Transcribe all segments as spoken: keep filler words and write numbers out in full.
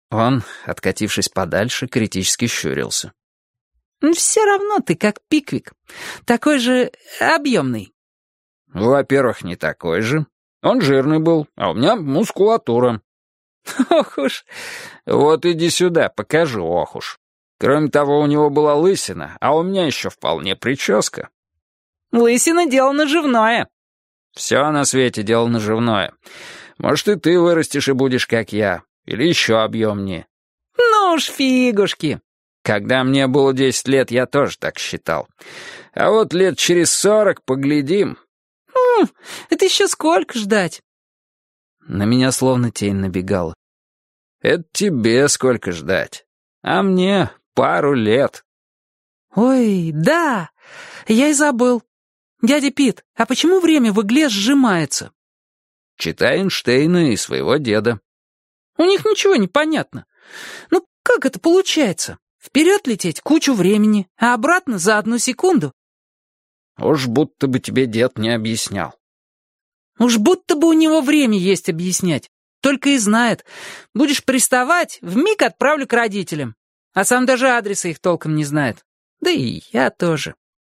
Он, откатившись подальше, критически щурился. «Все равно ты как Пиквик. Такой же объемный». «Во-первых, не такой же. Он жирный был, а у меня мускулатура». «Ох уж». «Вот иди сюда, покажу, ох уж. Кроме того, у него была лысина, а у меня еще вполне прическа». «Лысина — дело наживное». «Все на свете дело наживное. Может, и ты вырастешь и будешь, как я, или еще объемнее». «Ну уж фигушки». «Когда мне было десять лет, я тоже так считал. А вот лет через сорок поглядим». «Хм, это еще сколько ждать?» На меня словно тень набегала. «Это тебе сколько ждать, а мне пару лет». «Ой, да, я и забыл. Дядя Пит, а почему время в игле сжимается?» «Читай Эйнштейна и своего деда». «У них ничего не понятно. Ну, как это получается? Вперед лететь кучу времени, а обратно за одну секунду?» «Уж будто бы тебе дед не объяснял». «Уж будто бы у него время есть объяснять. Только и знает. Будешь приставать, вмиг отправлю к родителям. А сам даже адреса их толком не знает. Да и я тоже».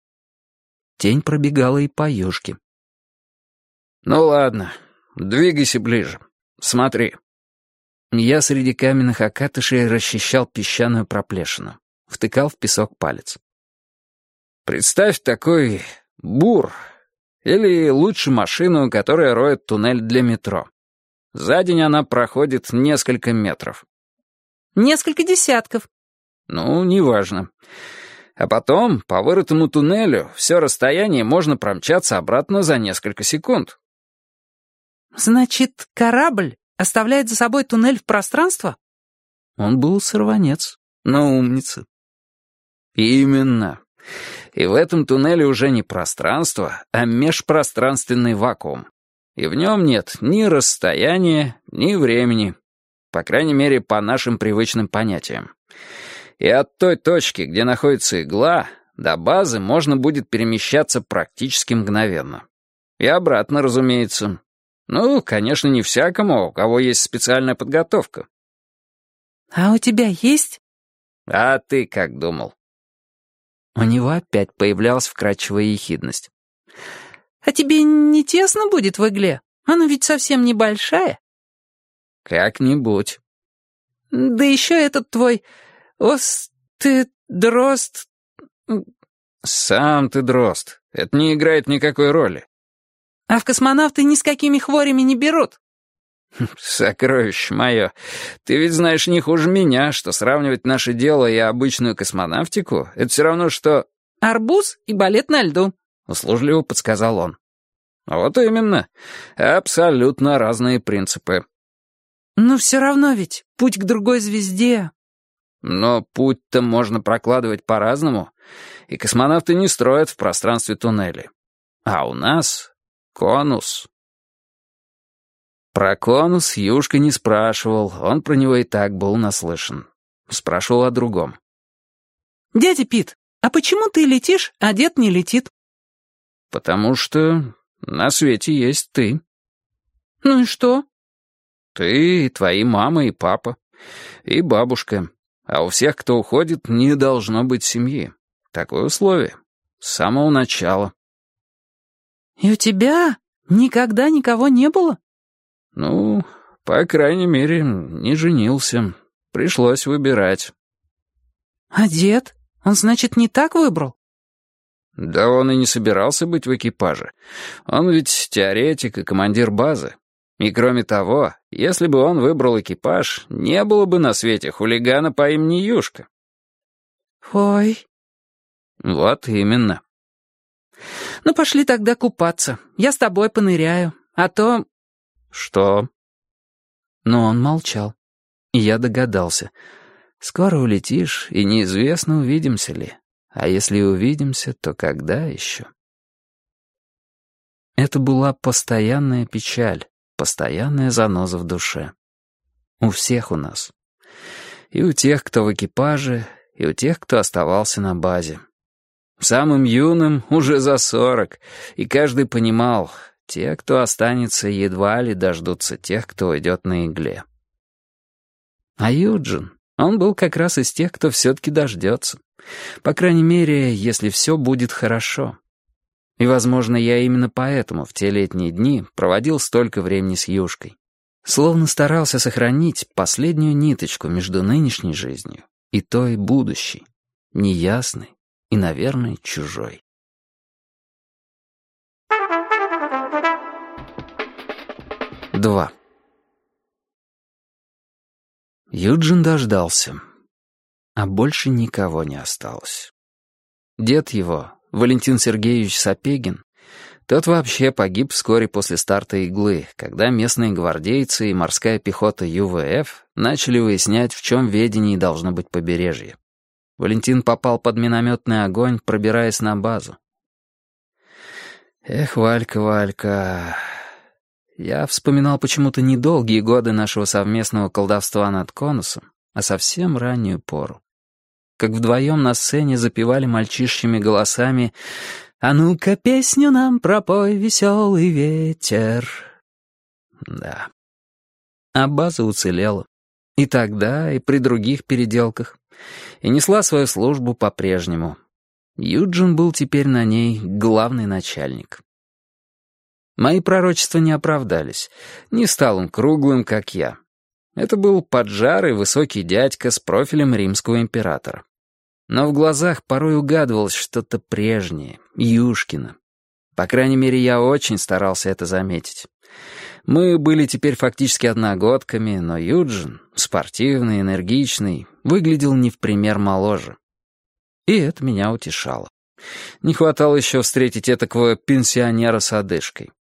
Тень пробегала и по юшке. «Ну ладно, двигайся ближе. Смотри». Я среди каменных окатышей расчищал песчаную проплешину. Втыкал в песок палец. «Представь такой бур, или лучше машину, которая роет туннель для метро. За день она проходит несколько метров». «Несколько десятков». «Ну, неважно. А потом по вырытому туннелю все расстояние можно промчаться обратно за несколько секунд». «Значит, корабль оставляет за собой туннель в пространство?» Он был сорванец, но умница. «Именно. И в этом туннеле уже не пространство, а межпространственный вакуум. И в нем нет ни расстояния, ни времени. По крайней мере, по нашим привычным понятиям. И от той точки, где находится игла, до базы можно будет перемещаться практически мгновенно. И обратно, разумеется. Ну, конечно, не всякому, у кого есть специальная подготовка». «А у тебя есть?» «А ты как думал?» У него опять появлялась вкрадчивая ехидность. «А тебе не тесно будет в игле? Она ведь совсем небольшая». «Как-нибудь». «Да еще этот твой... Ос... ты... дрозд...» «Сам ты дрозд. Это не играет никакой роли». «А в космонавты ни с какими хворями не берут». «Сокровище мое, ты ведь знаешь не хуже меня, что сравнивать наше дело и обычную космонавтику — это все равно, что...» «Арбуз и балет на льду», — услужливо подсказал он. «Вот именно. Абсолютно разные принципы». «Но все равно ведь путь к другой звезде...» «Но путь-то можно прокладывать по-разному, и космонавты не строят в пространстве туннели. А у нас конус». Про конус Юшка не спрашивал, он про него и так был наслышан. Спрашивал о другом. «Дядя Пит, а почему ты летишь, а дед не летит?» «Потому что на свете есть ты». «Ну и что?» «Ты, и твои мама и папа, и бабушка. А у всех, кто уходит, не должно быть семьи. Такое условие. С самого начала». «И у тебя никогда никого не было?» «Ну, по крайней мере, не женился. Пришлось выбирать». «А дед? Он, значит, не так выбрал?» «Да он и не собирался быть в экипаже. Он ведь теоретик и командир базы. И кроме того, если бы он выбрал экипаж, не было бы на свете хулигана по имени Юшка». «Ой». «Вот именно». «Ну, пошли тогда купаться. Я с тобой поныряю. А то...» «Что?» Но он молчал. И я догадался. Скоро улетишь, и неизвестно, увидимся ли. А если и увидимся, то когда еще? Это была постоянная печаль, постоянная заноза в душе. У всех у нас. И у тех, кто в экипаже, и у тех, кто оставался на базе. Самым юным уже за сорок, и каждый понимал, те, кто останется, едва ли дождутся тех, кто уйдет на игле. А Юджин, он был как раз из тех, кто все-таки дождется. По крайней мере, если все будет хорошо. И, возможно, я именно поэтому в те летние дни проводил столько времени с Юшкой. Словно старался сохранить последнюю ниточку между нынешней жизнью и той будущей, неясной и, наверное, чужой. Два. Юджин дождался, а больше никого не осталось. Дед его, Валентин Сергеевич Сапегин, тот вообще погиб вскоре после старта «Иглы», когда местные гвардейцы и морская пехота ю вэ эф начали выяснять, в чем ведении должно быть побережье. Валентин попал под минометный огонь, пробираясь на базу. Эх, Валька, Валька... Я вспоминал почему-то не долгие годы нашего совместного колдовства над конусом, а совсем раннюю пору. Как вдвоем на сцене запевали мальчишьими голосами «А ну-ка песню нам пропой, веселый ветер». Да. А база уцелела. И тогда, и при других переделках. И несла свою службу по-прежнему. Юджин был теперь на ней главный начальник. Мои пророчества не оправдались. Не стал он круглым, как я. Это был поджарый высокий дядька с профилем римского императора. Но в глазах порой угадывалось что-то прежнее, Юшкино. По крайней мере, я очень старался это заметить. Мы были теперь фактически одногодками, но Юджин, спортивный, энергичный, выглядел не в пример моложе. И это меня утешало. Не хватало еще встретить этакого пенсионера с одышкой.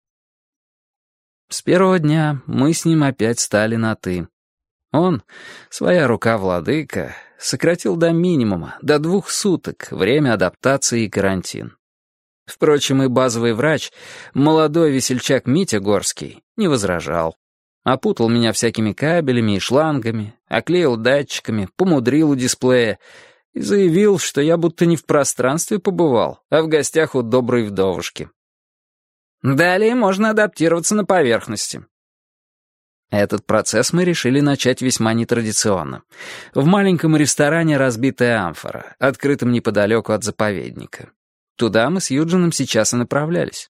С первого дня мы с ним опять стали на «ты». Он, своя рука владыка, сократил до минимума, до двух суток, время адаптации и карантин. Впрочем, и базовый врач, молодой весельчак Митя Горский, не возражал. Опутал меня всякими кабелями и шлангами, оклеил датчиками, помудрил у дисплея и заявил, что я будто не в пространстве побывал, а в гостях у доброй вдовушки. Далее можно адаптироваться на поверхности. Этот процесс мы решили начать весьма нетрадиционно. В маленьком ресторане «Разбитая амфора», открытом неподалеку от заповедника. Туда мы с Юджином сейчас и направлялись.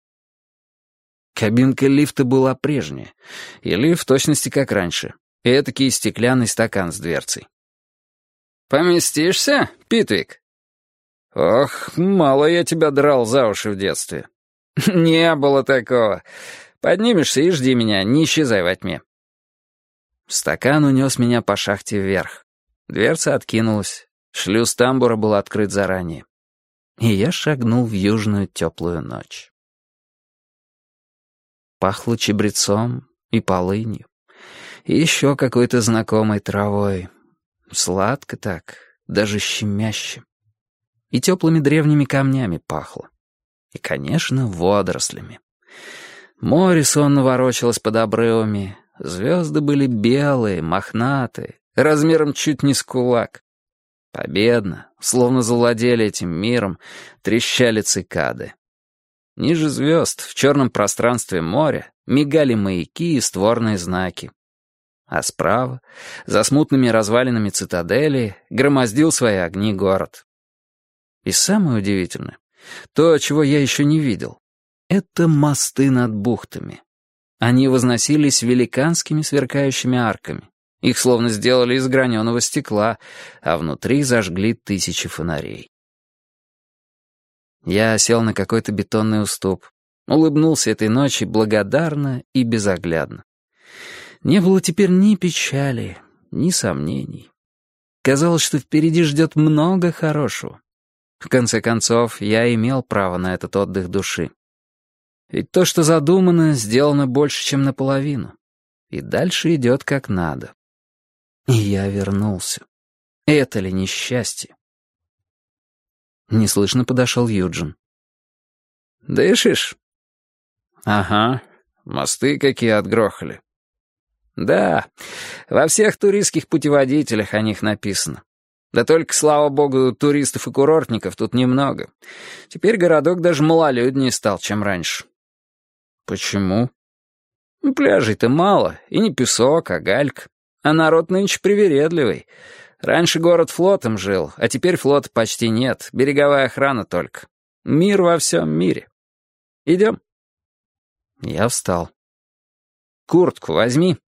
Кабинка лифта была прежняя, или в точности как раньше, и этакий стеклянный стакан с дверцей. «Поместишься, Питвик?» «Ох, мало я тебя драл за уши в детстве». «Не было такого. Поднимешься и жди меня, не исчезай во тьме». Стакан унес меня по шахте вверх. Дверца откинулась, шлюз тамбура был открыт заранее. И я шагнул в южную теплую ночь. Пахло чабрецом и полынью, и еще какой-то знакомой травой. Сладко так, даже щемяще. И теплыми древними камнями пахло. И, конечно, водорослями. Море сонно ворочалось под обрывами. Звезды были белые, мохнатые, размером чуть не с кулак. Победно, словно завладели этим миром, трещали цикады. Ниже звезд, в черном пространстве моря, мигали маяки и створные знаки. А справа, за смутными развалинами цитадели, громоздил свои огни город. И самое удивительное, то, чего я еще не видел, это мосты над бухтами. Они возносились великанскими сверкающими арками. Их словно сделали из граненого стекла, а внутри зажгли тысячи фонарей. Я сел на какой-то бетонный уступ, улыбнулся этой ночи благодарно и безоглядно. Не было теперь ни печали, ни сомнений. Казалось, что впереди ждет много хорошего. В конце концов, я имел право на этот отдых души. Ведь то, что задумано, сделано больше, чем наполовину. И дальше идет как надо. И я вернулся. Это ли несчастье? Неслышно подошел Юджин. «Дышишь?» «Ага, мосты какие отгрохали». «Да, во всех туристских путеводителях о них написано. Да только, слава богу, туристов и курортников тут немного. Теперь городок даже малолюднее стал, чем раньше». «Почему?» «Пляжей-то мало, и не песок, а галька. А народ нынче привередливый. Раньше город флотом жил, а теперь флота почти нет, береговая охрана только. Мир во всем мире. Идем?» Я встал. «Куртку возьми».